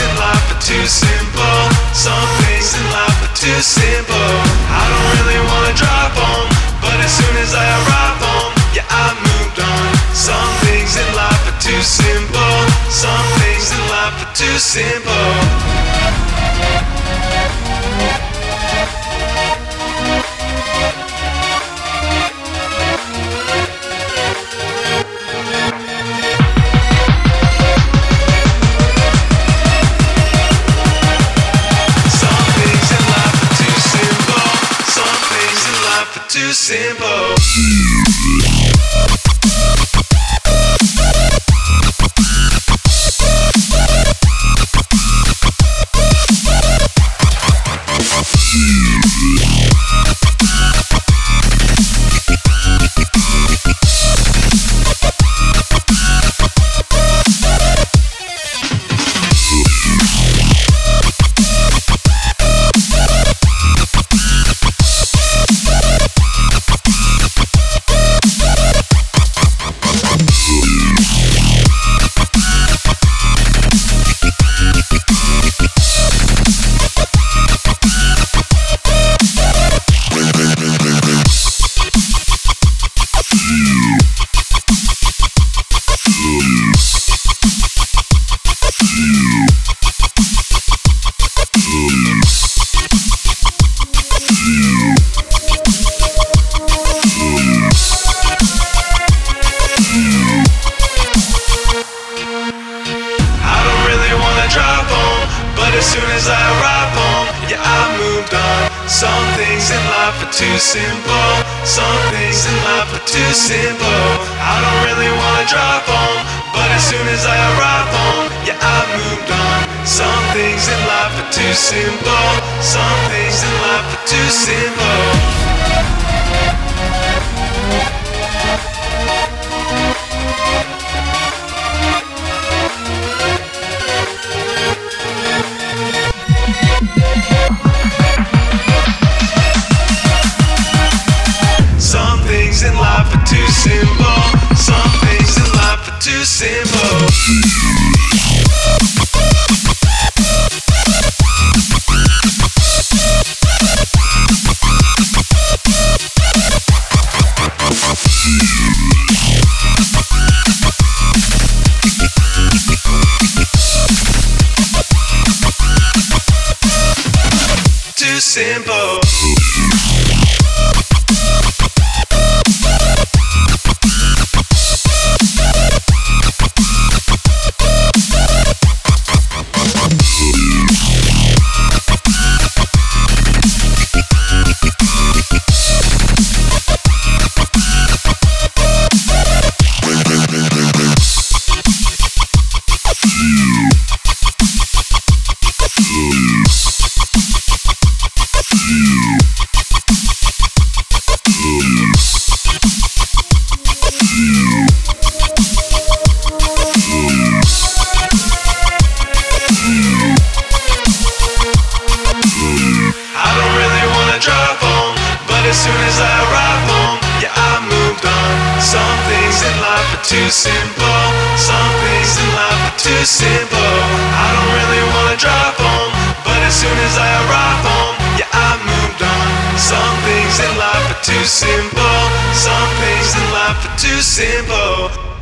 in life are too simple. Some things in life are too simple. I don't really wanna drive home, but as soon as I arrive home, yeah, I moved on. Some things in life are too simple. Some things in life are too simple. Too simple. As soon as I arrive home, yeah, I moved on. Some things in life are too simple. Some things in life are too simple. I don't really wanna drive home, but as soon as I arrive home, yeah, I moved on. Some things in life are too simple. Some things in life are too simple. Some things in life are too simple. Some things in life are too simple. Too simple. As soon as I arrive home, yeah, I moved on. Some things in life are too simple. Some things in life are too simple. I don't really wanna drive home, but as soon as I arrive home, yeah, I moved on. Some things in life are too simple. Some things in life are too simple.